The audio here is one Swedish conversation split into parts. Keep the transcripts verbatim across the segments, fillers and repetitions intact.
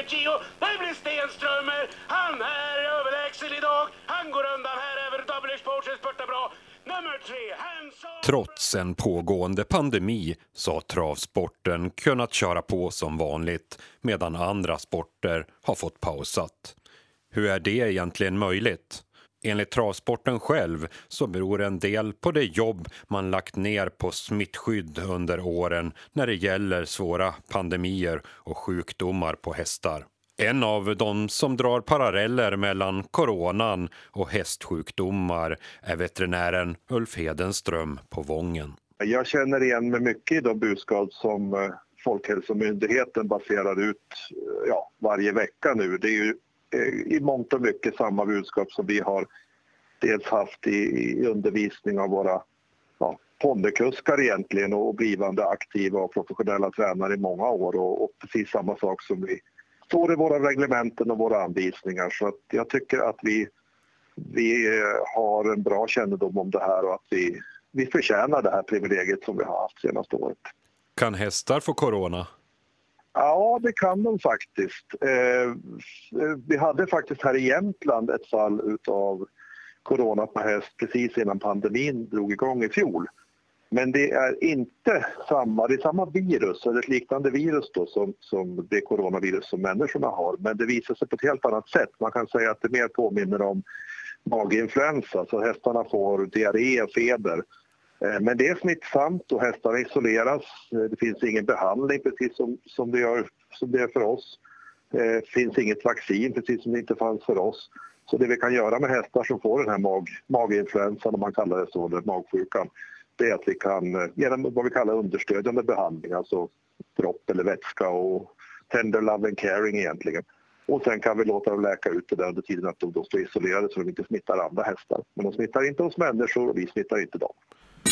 med Gio. Det blir Stenströmer. Han är överlägsen idag. Han går undan här över Double Sports. Spurtar bra. Nummer tre, Hanson. Trots en pågående pandemi så har travsporten kunnat köra på som vanligt medan andra sporter har fått pausat. Hur är det egentligen möjligt? Enligt travsporten själv så beror en del på det jobb man lagt ner på smittskydd under åren när det gäller svåra pandemier och sjukdomar på hästar. En av de som drar paralleller mellan coronan och hästsjukdomar är veterinären Ulf Hedenström på Vången. Jag känner igen mig mycket i de budskap som Folkhälsomyndigheten baserar ut ja, varje vecka nu. Det är ju i mångt och mycket samma budskap som vi har dels haft i, i undervisning av våra ja, ponnykuskar egentligen och blivande aktiva och professionella tränare i många år och, och precis samma sak som vi står i våra reglementen och våra anvisningar. Så att jag tycker att vi, vi har en bra kännedom om det här och att vi, vi förtjänar det här privilegiet som vi har haft senaste året. Kan hästar få corona? Ja, det kan de faktiskt. Eh, vi hade faktiskt här i Jämtland ett fall av corona på häst precis innan pandemin drog igång i fjol. Men det är inte samma, det är samma virus, eller ett liknande virus då som, som det coronavirus som människorna har. Men det visar sig på ett helt annat sätt. Man kan säga att det mer påminner om maginfluensa, så hästarna får diarré och feber. Men det är smittsamt och hästarna isoleras. Det finns ingen behandling precis som, som, det, gör, som det är för oss. Det finns inget vaccin precis som det inte fanns för oss. Så det vi kan göra med hästar som får den här mag, maginfluensan, om man kallar det så, eller magsjukan, det är att vi kan genom vad vi kallar understödjande behandling, alltså dropp eller vätska och tender love and caring egentligen. Och sen kan vi låta dem läka ut det där under tiden att de då står isolerade så de inte smittar andra hästar. Men de smittar inte hos människor och vi smittar inte dem.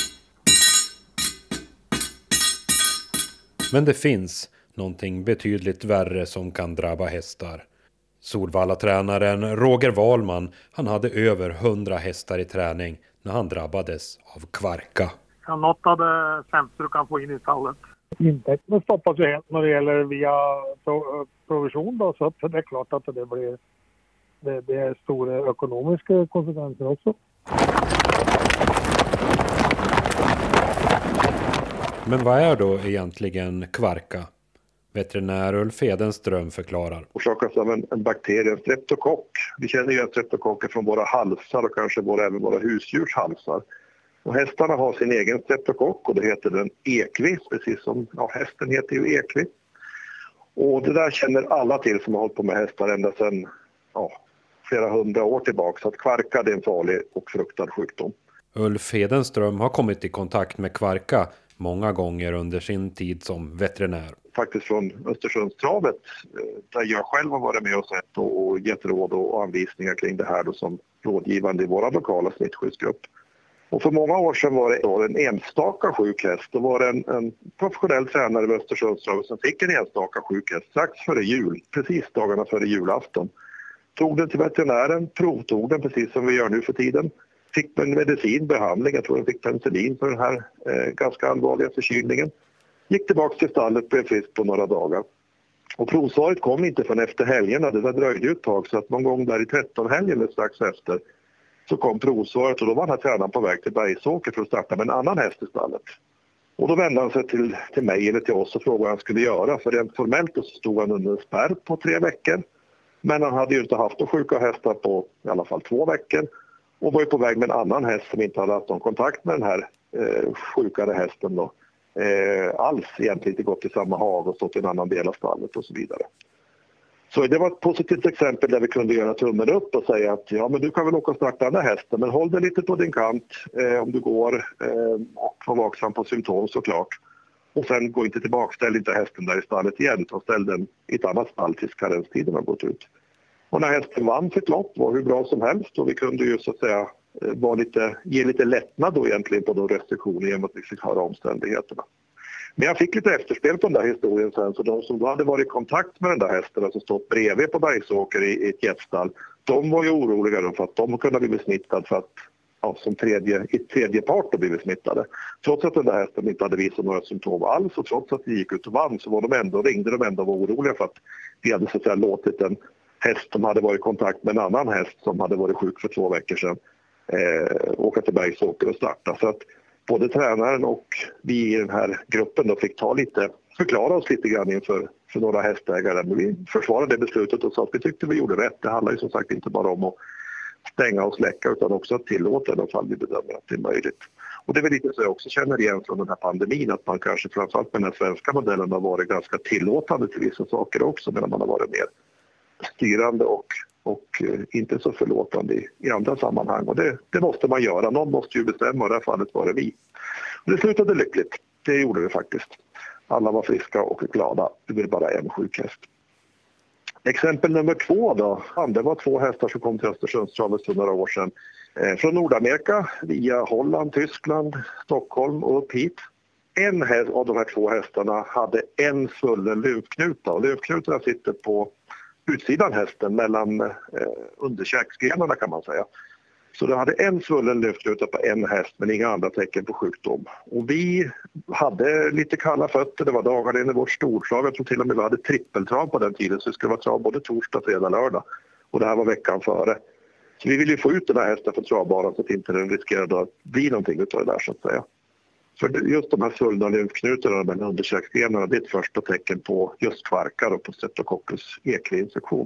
Men det finns någonting betydligt värre som kan drabba hästar. Solvalla-tränaren Roger Wahlman, han hade över hundra hästar i träning när han drabbades av kvarka. Ja, något av det sämsta du kan få in i stallet. Intäkterna stoppas ju helt när det gäller via provision då, så det är klart att det blir det, det är stora ekonomiska konsekvenser också. Men vad är då egentligen kvarka? Veterinär Ulf Hedenström förklarar. Orsakas av en, en bakterie, en streptokock. Vi känner ju streptokocker från våra halsar och kanske våra, även våra husdjurs halsar. Och hästarna har sin egen streptokock och det heter den ekvi, precis som ja, hästen heter ju ekvi. Och det där känner alla till som har hållit på med hästar ända sedan ja, flera hundra år tillbaka. Så att kvarka är en farlig och fruktad sjukdom. Ulf Hedenström har kommit i kontakt med kvarka många gånger under sin tid som veterinär. Faktiskt från Östersundstravet där jag själv har varit med och sett och gett råd och anvisningar kring det här då som rådgivande i våra lokala smittskyddsgrupp. Och för många år sedan var det då en enstaka sjuk häst. Då var det en, en professionell tränare vid Östersundstravet som fick en enstaka sjuk häst strax före jul, precis dagarna före julafton. Tog den till veterinären, provtog den precis som vi gör nu för tiden. Fick en medicinbehandling, jag tror den fick penicillin för den här eh, ganska allvarliga förkylningen. Gick tillbaka till stallet, blev frisk på några dagar. Och provsvaret kom inte förrän efter helgerna, det där dröjde ju ett tag så att någon gång där i tretton-helgen eller strax efter så kom provsvaret och då var den här tränaren på väg till Bergsåker för att starta med en annan häst i stallet. Och då vände han sig till, till mig eller till oss och frågade vad han skulle göra. För rent formellt så stod han under en spärr på tre veckor. Men han hade ju inte haft några sjuka hästar på i alla fall två veckor. Och var ju på väg med en annan häst som inte hade haft någon kontakt med den här eh, sjukare hästen då. Eh, alls egentligen inte gått i samma hav och stått i en annan del av stallet och så vidare. Så det var ett positivt exempel där vi kunde göra tummen upp och säga att ja men du kan väl åka och starta den här hästen men håll dig lite på din kant eh, om du går eh, och var vaksam på symptom såklart. Och sen gå inte tillbaka, ställ inte hästen där i stallet igen utan ställ den i ett annat stall tills karenstiden har gått ut. Och när hästen vann sitt lopp var hur bra som helst och vi kunde ju så att säga var lite, ge lite lättnad då egentligen på de restriktioner genom att vi fick höra omständigheterna. Men jag fick lite efterspel på den där historien sen så de som då hade varit i kontakt med den där hästen och som stått bredvid på Bergsåker i, i ett jättstall, de var ju oroliga då för att de kunde bli besmittade för att ja, som tredje, i tredje part och blivit smittade. Trots att den där hästen inte hade visat några symptom alls och trots att vi gick ut och vann så var de ändå, ringde de ändå och var oroliga för att vi hade så att säga låtit en häst som hade varit i kontakt med en annan häst som hade varit sjuk för två veckor sedan eh, åka till Bergsåker och starta. Så att både tränaren och vi i den här gruppen då fick ta lite, förklara oss lite grann inför för några hästägare. Men vi försvarade det beslutet och sa att vi tyckte vi gjorde rätt. Det handlar ju som sagt inte bara om att stänga och släcka utan också att tillåta i alla fall vi bedömer att det är möjligt. Och det är väl lite så jag också känner igen från den här pandemin att man kanske framförallt med den svenska modellen har varit ganska tillåtande till vissa saker också medan man har varit mer styrande och, och inte så förlåtande i, i andra sammanhang. Och det, det måste man göra. Någon måste ju bestämma och i det här fallet var det vi. Och det slutade lyckligt. Det gjorde vi faktiskt. Alla var friska och glada. Det blev bara en sjuk häst. Exempel nummer två då. Det var två hästar som kom till Östersundstravet för några år sedan. Eh, från Nordamerika via Holland, Tyskland, Stockholm och upp hit. En häst av de här två hästarna hade en full lymfknuta. Och lymfknutarna sitter på utsidan hästen mellan eh, underkäksgrenarna kan man säga. Så det hade en svullen lymfknuta på en häst men inga andra tecken på sjukdom. Och vi hade lite kalla fötter, det var dagarna innan vårt storslag. Jag tror till och med vi hade trippeltrav på den tiden så det skulle vara trav både torsdag, fredag, lördag. Och det här var veckan före. Så vi ville ju få ut den här hästen från travbanan så att inte den riskerade att bli någonting utav det där så att säga. För just de här svullna lymfknutarna med underkäksgrenarna det är ett första tecken på just kvarkar och på Streptococcus equi-infektion.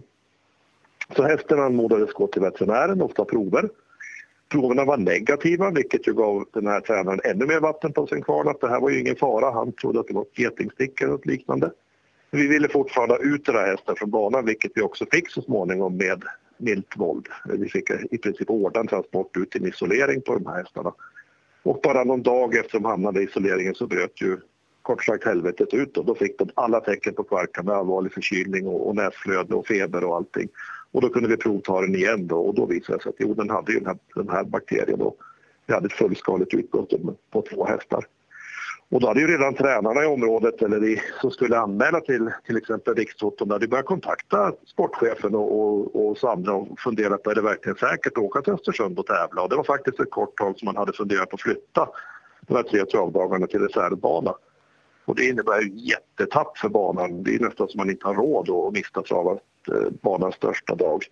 Så hästen anmodades gå till veterinären och ta prover. Proverna var negativa vilket ju gav den här tränaren ännu mer vatten på sin kvarn att det här var ju ingen fara. Han trodde att det var ett getingstick eller något liknande. Men vi ville fortfarande ut den här hästen från banan vilket vi också fick så småningom med milt våld. Vi fick i princip ordna transport ut till isolering på de här hästarna. Och bara någon dag efter de hamnade i isoleringen så bröt ju kort sagt helvetet ut och då fick de alla tecken på kvarkar med allvarlig förkylning och, och näsflöde och feber och allting. Och då kunde vi provta den igen då, och då visade det sig att jo, den hade ju den här, den här bakterien då. Vi hade ett fullskaligt utbrott på två hästar. Och då hade ju redan tränarna i området eller i, som skulle anmäla till till exempel Rikstoton hade börjat kontakta sportchefen och, och, och Sandra och funderat på är det verkligen säkert att åka till Östersund och tävla. Och det var faktiskt ett kort tag som man hade funderat på att flytta de här tre travdagarna till reservbana. Och det innebär ju jättetapp för banan. Det är nästan som man inte har råd att mista travat eh, banans största dag.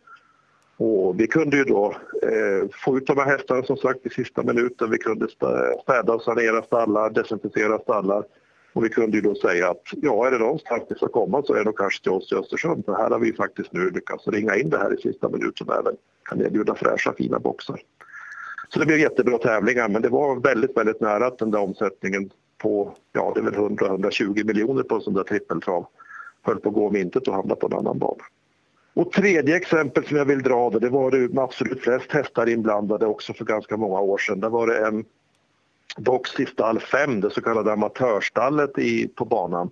Och vi kunde ju då eh, få ut de här hästarna som sagt i sista minuten. Vi kunde städa och sanera stallar, desinficera stallar. Och vi kunde ju då säga att ja, är det någonstans det ska komma så är det nog kanske till oss i Östersund. För här har vi faktiskt nu lyckats ringa in det här i sista minuten och även kan erbjuda fräscha fina boxar. Så det blev jättebra tävlingar men det var väldigt, väldigt nära att den där omsättningen på, ja det är väl hundra till hundratjugo miljoner på en sån där trippeltrav höll på att gå om intet och hamna på en annan bana. Och tredje exempel som jag vill dra det, det var det absolut flest hästar inblandade också för ganska många år sedan. Där var det en box i stall fem, det så kallade amatörstallet i, på banan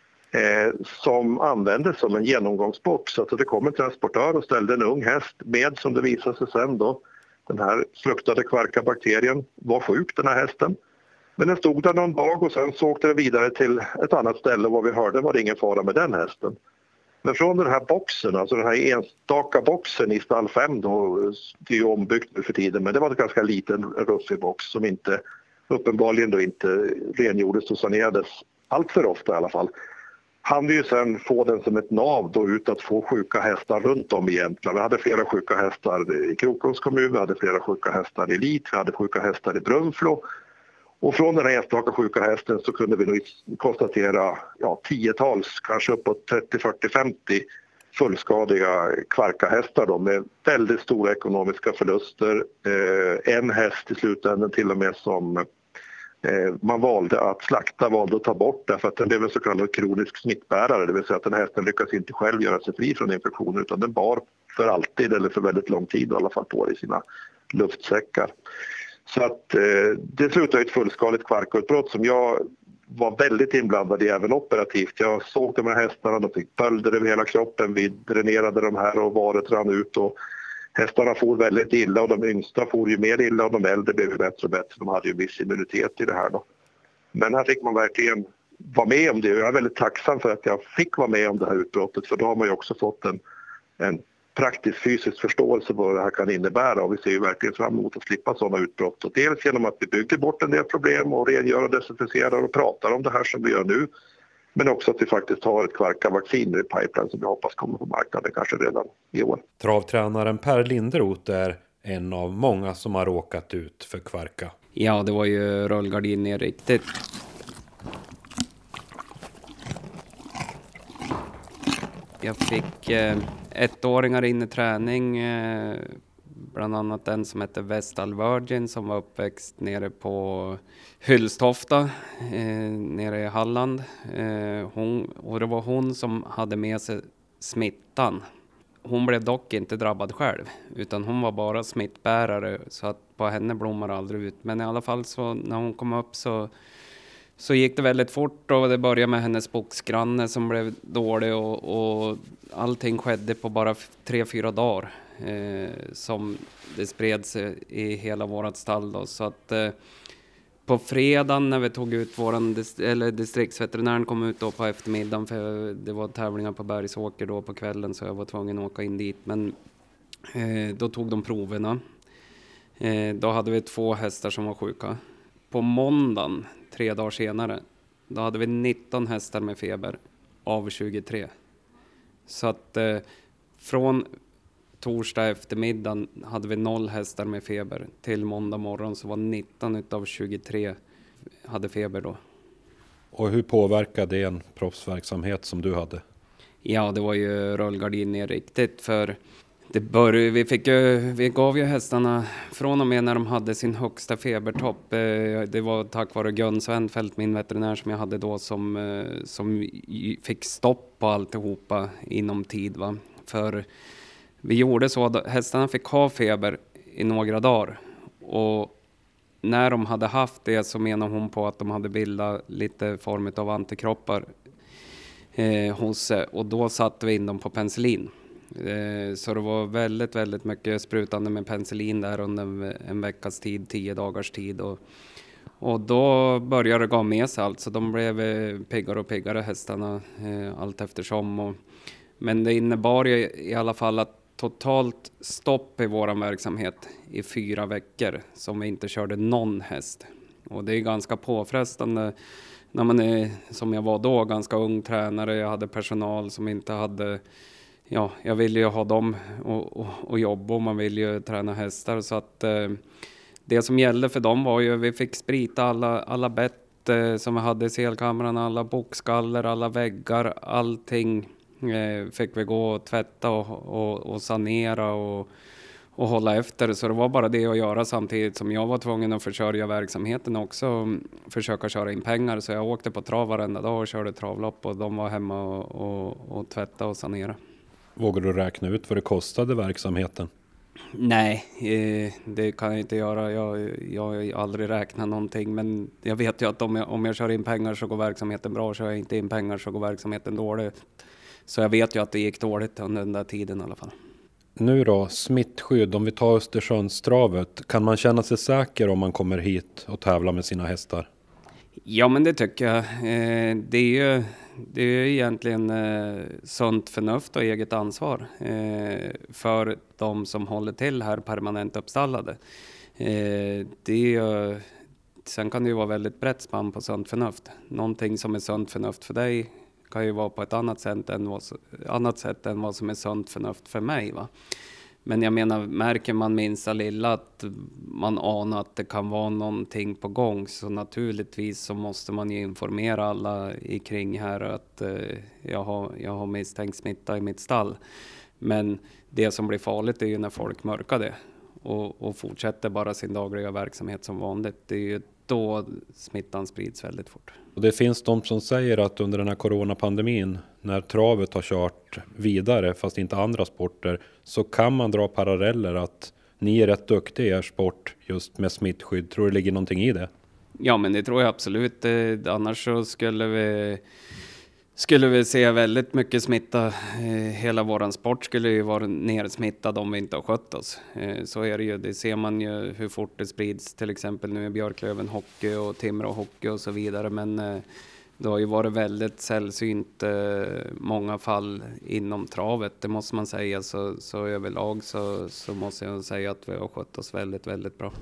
eh, som användes som en genomgångsbox. Alltså det kom en transportör och ställde en ung häst med som det visade sig sen då. Den här fruktade kvarkabakterien var sjuk den här hästen. Men den stod där någon dag och sen så åkte den vidare till ett annat ställe och vad vi hörde var det ingen fara med den hästen. Men från den här boxen, alltså den här enstaka boxen i stall fem då, det är ju ombyggt nu för tiden men det var en ganska liten ruffig box som inte uppenbarligen då inte rengjordes och sanerades allt för ofta i alla fall. Han vill ju sen få den som ett nav då ut att få sjuka hästar runt om i Jämtland. Vi hade flera sjuka hästar i Krokoms kommun, vi hade flera sjuka hästar i Lit, vi hade sjuka hästar i Brunflo. Och från den här enstaka sjuka hästen så kunde vi nog konstatera ja, tiotals, kanske uppåt trettio, fyrtio, femtio fullskadiga kvarkahästar då, med väldigt stora ekonomiska förluster. Eh, en häst i slutändan till och med som eh, man valde att slakta, valde att ta bort därför att den blev en så kallad kronisk smittbärare. Det vill säga att den hästen lyckas inte själv göra sig fri från infektionen utan den bar för alltid eller för väldigt lång tid i alla fall på i sina luftsäckar. Så att eh, det slutade ett fullskaligt kvarkutbrott som jag var väldigt inblandad i även operativt. Jag såg de här hästarna, de fick bölder över hela kroppen, vi dränerade de här och varet rann ut och hästarna for väldigt illa och de yngsta for ju mer illa och de äldre blev ju bättre och bättre. De hade ju viss immunitet i det här då. Men här fick man verkligen vara med om det och jag är väldigt tacksam för att jag fick vara med om det här utbrottet för då har man ju också fått en, en praktisk fysisk förståelse vad det här kan innebära och vi ser ju verkligen fram emot att slippa sådana utbrott. Och dels genom att vi bygger bort en del problem och rengör och desinficerar och pratar om det här som vi gör nu. Men också att vi faktiskt har ett kvarka-vaccin i pipeline som vi hoppas kommer på marknaden kanske redan i år. Travtränaren Per Linderoth är en av många som har råkat ut för kvarka. Ja, det var ju rullgardin ner riktigt. Jag fick eh, ettåringar in i träning, eh, bland annat en som hette Vestal Virgin som var uppväxt nere på Hyllstofta, eh, nere i Halland. Eh, hon, och det var hon som hade med sig smittan. Hon blev dock inte drabbad själv, utan hon var bara smittbärare så att på henne blommar aldrig ut. Men i alla fall så när hon kom upp så Så gick det väldigt fort och det började med hennes boxgranne som blev dålig och, och allting skedde på bara tre, fyra dagar eh, som det spred sig i hela vårat stall då. Så att eh, på fredagen när vi tog ut våran, eller distriktsveterinären kom ut då på eftermiddagen för det var tävlingar på Bergsåker då på kvällen så jag var tvungen att åka in dit. Men eh, då tog de proverna. Eh, då hade vi två hästar som var sjuka. På måndagen, tre dagar senare, då hade vi nitton hästar med feber av tjugotre. Så att eh, från torsdag eftermiddag hade vi noll hästar med feber. Till måndag morgon så var nitton utav tjugotre hade feber då. Och hur påverkade det en proffsverksamhet som du hade? Ja, det var ju rullgardin ner riktigt för det började, vi, fick ju, vi gav ju hästarna från och med när de hade sin högsta febertopp. Det var tack vare Gun Svenfeldt, min veterinär som jag hade då, som, som fick stopp på alltihopa inom tid. Va? För vi gjorde så att hästarna fick ha feber i några dagar. Och när de hade haft det så menar hon på att de hade bildat lite form av antikroppar eh, hos, och då satte vi in dem på penicillin. Så det var väldigt, väldigt mycket sprutande med penicillin där under en, en veckas tid, tio dagars tid. Och, och då började det gå med sig allt, så de blev piggare och piggare hästarna eh, allt eftersom. Och, men det innebar ju i alla fall att totalt stopp i våran verksamhet i fyra veckor som vi inte körde någon häst. Och det är ganska påfrestande när man är, som jag var då, ganska ung tränare. Jag hade personal som inte hade... Ja, jag ville ju ha dem och, och, och jobba och man vill ju träna hästar. Så att eh, det som gällde för dem var ju att vi fick sprita alla, alla bett eh, som vi hade i selkameran, alla boxgaller, alla väggar, allting eh, fick vi gå och tvätta och, och, och sanera och, och hålla efter. Så det var bara det att göra samtidigt som jag var tvungen att försörja verksamheten också och försöka köra in pengar. Så jag åkte på trav varenda dag och körde travlopp och de var hemma och, och, och tvätta och sanera. Vågar du räkna ut vad det kostade verksamheten? Nej, eh, det kan jag inte göra. Jag, jag har aldrig räknat någonting. Men jag vet ju att om jag, om jag kör in pengar så går verksamheten bra. Kör jag inte in pengar så går verksamheten dåligt. Så jag vet ju att det gick dåligt under den där tiden i alla fall. Nu då, smittskydd. Om vi tar Östersundstravet. Kan man känna sig säker om man kommer hit och tävlar med sina hästar? Ja, men det tycker jag. Eh, det är ju... Det är ju egentligen eh, sunt förnuft och eget ansvar eh, för de som håller till här permanent uppstallade. Eh, det är ju, sen kan det ju vara väldigt brett spann på sunt förnuft. Någonting som är sunt förnuft för dig kan ju vara på ett annat sätt än vad, annat sätt än vad som är sunt förnuft för mig. Va? Men jag menar, märker man minsta lilla att man anar att det kan vara någonting på gång, så naturligtvis så måste man ju informera alla i kring här att eh, jag, har, jag har misstänkt smitta i mitt stall. Men det som blir farligt är ju när folk mörkar det och, och fortsätter bara sin dagliga verksamhet som vanligt. Det är ju då smittan sprids väldigt fort. Och det finns de som säger att under den här coronapandemin, när travet har kört vidare fast inte andra sporter, så kan man dra paralleller att ni är rätt duktiga i er sport just med smittskydd. Tror du det ligger någonting i det? Ja, men det tror jag absolut. Annars så skulle vi, skulle vi se väldigt mycket smitta. Hela våran sport skulle ju vara nersmittad om vi inte har skött oss. Så är det ju. Det ser man ju hur fort det sprids. Till exempel nu i Björklöven hockey och Timrå hockey och så vidare. Men Det har ju varit väldigt sällsynt eh, många fall inom travet, det måste man säga. Så, så överlag så, så måste jag säga att vi har skött oss väldigt, väldigt bra.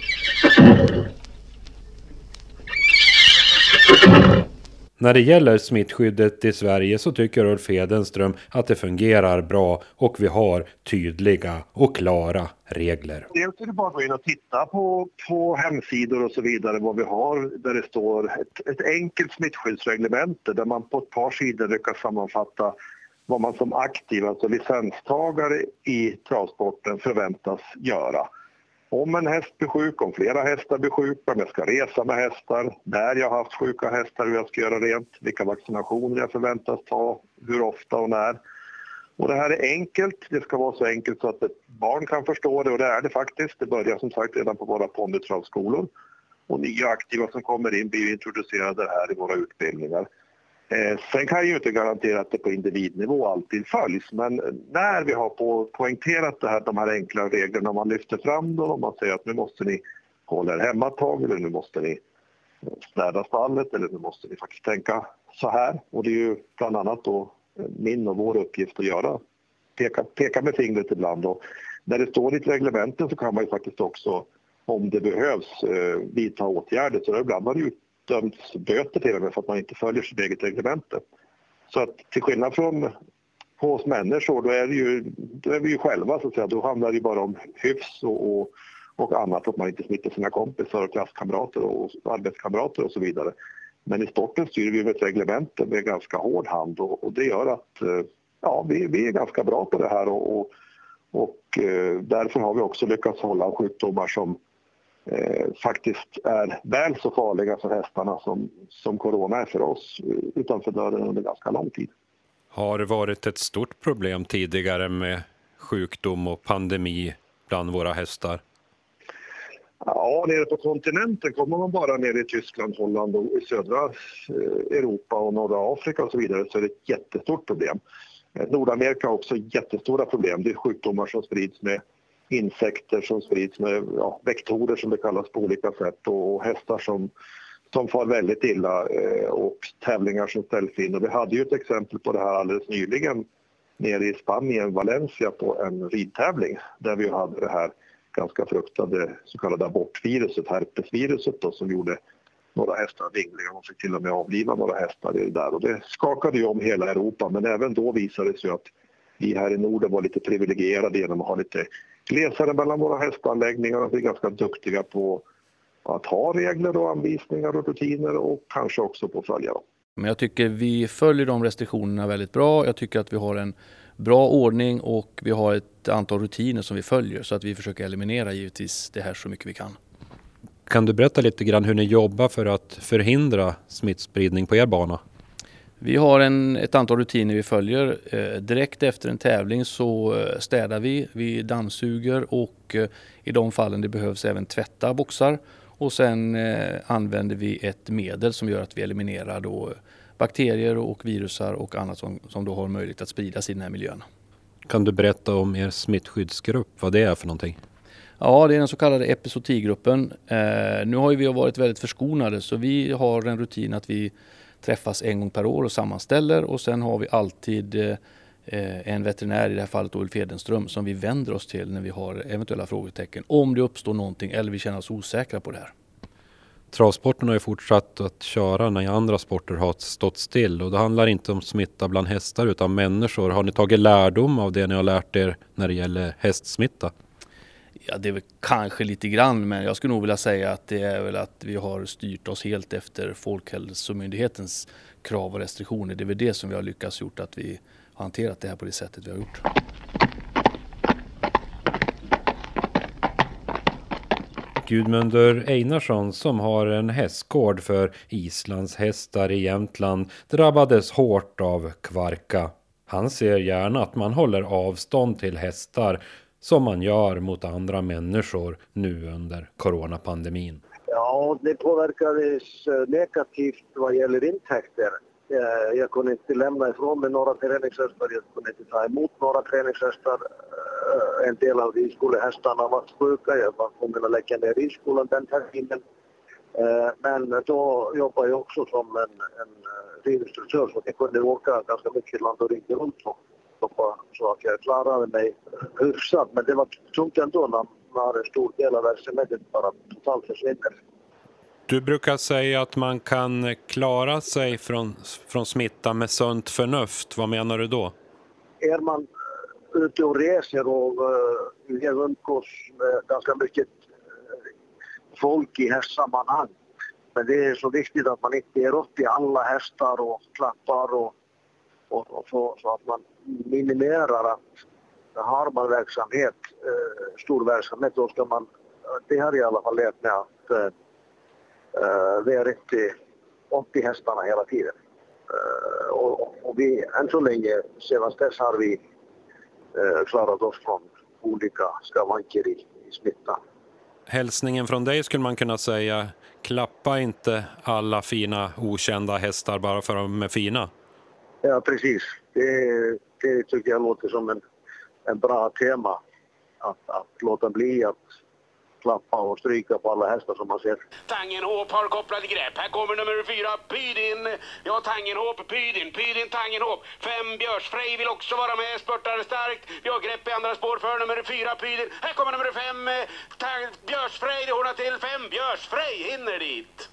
När det gäller smittskyddet i Sverige så tycker Ulf Hedenström att det fungerar bra och vi har tydliga och klara regler. Dels är det bara att gå in och titta på, på hemsidor och så vidare vad vi har där det står ett, ett enkelt smittskyddsreglemente där man på ett par sidor lyckas sammanfatta vad man som aktiv, alltså licenstagare i travsporten förväntas göra. Om en häst blir sjuk, om flera hästar blir sjuka, om jag ska resa med hästar, där jag har haft sjuka hästar, hur jag ska göra rent, vilka vaccinationer jag förväntas ta, hur ofta och när. Och det här är enkelt, det ska vara så enkelt så att ett barn kan förstå det och det är det faktiskt. Det börjar som sagt redan på våra ponnytravskolor och nya aktiva som kommer in blir introducerade här i våra utbildningar. Eh, sen kan jag ju inte garantera att det på individnivå alltid följs, men när vi har på, poängterat det här, de här enkla reglerna, man lyfter fram dem och man säger att nu måste ni hålla er hemma ett tag eller nu måste ni städa stallet eller nu måste ni faktiskt tänka så här. Och det är ju bland annat då min och vår uppgift att göra, peka, peka med fingret ibland. Och när det står i reglementen så kan man ju faktiskt också, om det behövs, eh, vidta åtgärder. Så ibland har det ju dömts böter till och med för att man inte följer sitt eget reglemente. Så att till skillnad från på oss människor, då är, det ju, då är vi ju själva så att säga. Då handlar det bara om hyfs och, och, och annat, att man inte smittar sina kompisar och klasskamrater och arbetskamrater och så vidare. Men i sporten styr vi med ett reglemente med ganska hård hand och, och det gör att ja, vi, vi är ganska bra på det här och, och, och eh, därför har vi också lyckats hålla sjukdomar som Eh, faktiskt är väl så farliga för hästarna som, som corona är för oss utanför dörren under ganska lång tid. Har det varit ett stort problem tidigare med sjukdom och pandemi bland våra hästar? Ja, nere på kontinenten kommer man bara ner i Tyskland, Holland och i södra Europa och norra Afrika och så vidare så är det ett jättestort problem. Nordamerika har också jättestora problem. Det är sjukdomar som sprids med insekter som sprids med ja, vektorer som det kallas på olika sätt och hästar som, som far väldigt illa eh, och tävlingar som ställs in. Och vi hade ju ett exempel på det här alldeles nyligen nere i Spanien, Valencia, på en ridtävling där vi hade det här ganska fruktade så kallade abortviruset, herpesviruset då, som gjorde några hästar vingliga. Man fick till och med avliva några hästar i det där och det skakade ju om hela Europa, men även då visade det sig att vi här i Norden var lite privilegierade genom att ha lite glesare mellan våra hästanläggningar och vi är ganska duktiga på att ha regler och anvisningar och rutiner och kanske också på att följa dem. Men jag tycker vi följer de restriktionerna väldigt bra. Jag tycker att vi har en bra ordning och vi har ett antal rutiner som vi följer så att vi försöker eliminera givetvis det här så mycket vi kan. Kan du berätta lite grann hur ni jobbar för att förhindra smittspridning på er bana? Vi har en, ett antal rutiner vi följer. Eh, direkt efter en tävling så städar vi, vi dammsuger och eh, i de fallen det behövs även tvätta boxar. Och sen eh, använder vi ett medel som gör att vi eliminerar då bakterier och virusar och annat som, som då har möjlighet att spridas i den här miljön. Kan du berätta om er smittskyddsgrupp, vad det är för någonting? Ja, det är den så kallade epizootigruppen. Eh, nu har ju vi varit väldigt förskonade så vi har en rutin att vi träffas en gång per år och sammanställer och sen har vi alltid eh, en veterinär, i det här fallet Ulf Hedenström, som vi vänder oss till när vi har eventuella frågetecken om det uppstår någonting eller vi känner oss osäkra på det här. Travsporten har ju fortsatt att köra när andra sporter har stått still och det handlar inte om smitta bland hästar utan människor. Har ni tagit lärdom av det ni har lärt er när det gäller hästsmitta? Ja, det är väl kanske lite grann, men jag skulle nog vilja säga att det är väl att vi har styrt oss helt efter Folkhälsomyndighetens krav och restriktioner. Det är väl det som vi har lyckats gjort, att vi har hanterat det här på det sättet vi har gjort. Gudmundur Einarsson som har en hästgård för Islands hästar i Jämtland drabbades hårt av kvarka. Han ser gärna att man håller avstånd till hästar som man gör mot andra människor nu under coronapandemin. Ja, det påverkades negativt vad gäller intäkter. Jag kunde inte lämna ifrån mig några träningshästar, jag kunde inte ta emot några träningshästar. En del av ridskollehästarna var sjuka, jag var tvungen att lägga ner ridskolan den terminen. Men då jobbade jag också som en, en ridinstruktör så att jag kunde åka ganska mycket land och rike runt så att jag klarade mig hyfsat. Men det var tungt ändå när en stor del av verksamheten bara totalt försvinner. Du brukar säga att man kan klara sig från, från smitta med sunt förnuft. Vad menar du då? Är man ute och reser och uh, umgås med ganska mycket folk i hästsammanhang. Men det är så viktigt att man inte är upp i alla hästar och klappar och, och, och så, så att man minimerar att har man verksamhet, eh, stor verksamhet, då ska man, det har jag i alla fall lärt mig att eh, det är inte upp i hästarna hela tiden. Eh, och, och vi, än så länge, sedan dess har vi eh, klarat oss från olika skavanker i, i smittan. Hälsningen från dig skulle man kunna säga, klappa inte alla fina okända hästar bara för att de är fina. Ja, precis. Det, det tycker jag låter som en, en bra tema. Att, att låta bli att klappa och stryka på alla hästar som man ser. Tangenhop har kopplat grepp. Här kommer nummer fyra, Pydin. Ja, Tangenhop, Pydin, Pydin, Tangenhop. Fem, Björsfrej vill också vara med, spurtar starkt. Vi har grepp i andra spår för nummer fyra, Pydin. Här kommer nummer fem, Björsfrej, det hårdar till. Fem, Björsfrej hinner dit.